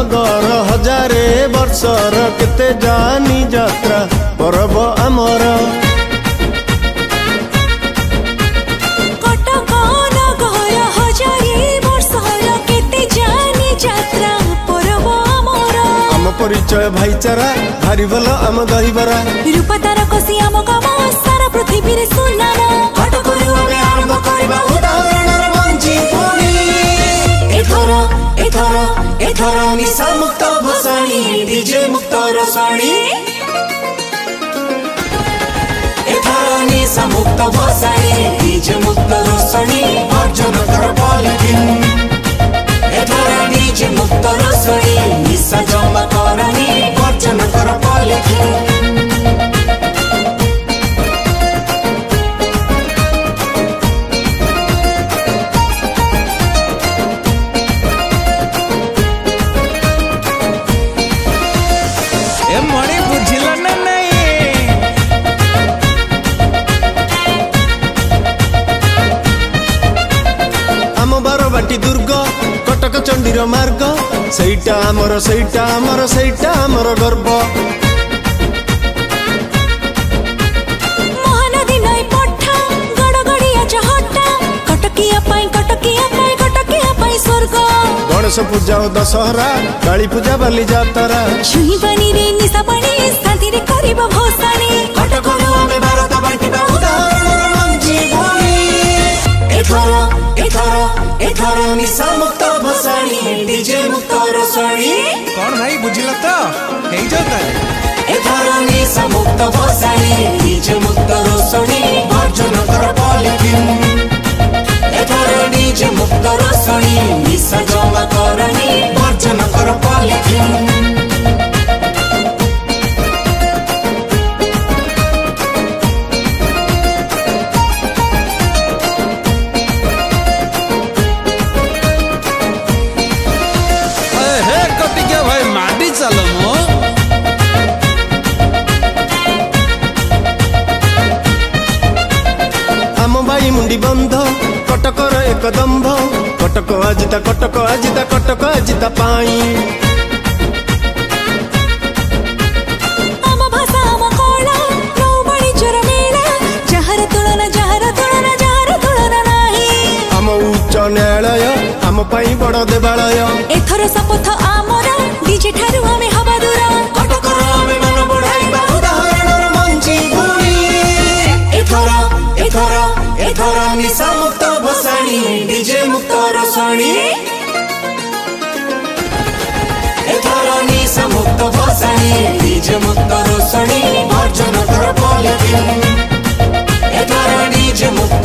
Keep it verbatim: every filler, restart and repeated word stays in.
नगर हजारे वर्षर केते जानी यात्रा पर्व आमर कटक नगर हजारे वर्षर केते जानी यात्रा पर्व आमर आम परिचय भाईचारा भारी भल आम दहीबरा रूप तार कसी आम काम सारा पृथ्वी रे सुनाम कटक आरंभ करबा उदाहरण मंजी पुणी एथर एथर एथर निशा मुक्त भसाणी डीजे मुक्त रसाणी एथर निशा मुक्त भसाणी डीजे मुक्त रसाणी वर्जन कर पॉलिथिन एथर डीजे मुक्त रसाणी निशा जमा करनी वर्जन कर पॉलिथिन बाटी दुर्ग कटक चंडीर मार्ग सईटा आमर सईटा आमर सईटा आमर गर्व महानदी नई पठा गड़गड़िया चहटा कटकिया पाई कटकिया पाई कटकिया पाई स्वर्ग गणेश पूजा और दशहरा काली पूजा बाली जातरा छुई बनी रे निशा पानी शांति रे करिबा भसानी कटक आमे भारत बांटिबा उदाहरण मंजी भूमि एथर एथर एथर निशा मुक्त भसाणी डीजे मुक्त रसाणी कौन भाई बुझिला तो हेई जाता एथर निशा मुक्त भसाणी डीजे मुक्त रसाणी वर्जन कर पॉलिथिन एथर डीजे मुक्त रसाणी निशा जमा करनी वर्जन कर पॉलिथिन मुंडी बंध कटकर एक दंभ कटक अजिता कटक अजिता कटक अजिता पाई आम भाषा आम कला नौबणी चोर मेला जहर तुलना जहर तुलना जहर तुलना नाही आम उच्च न्यायालय आम पाई बड़ देवालय एथर शपथ आमर डीजे ठारू आमे हवा दूर कटकर आमे मन बढ़ाइबा उदाहरण मंजी भूमि एथर एथर एथर निशा मुक्त भसाणी डीजे मुक्त रसाणी एथर निशा मुक्त भसाणी डीजे मुक्त रसाणी वर्जन कर पॉलिथिन एथर डीजे मुक्त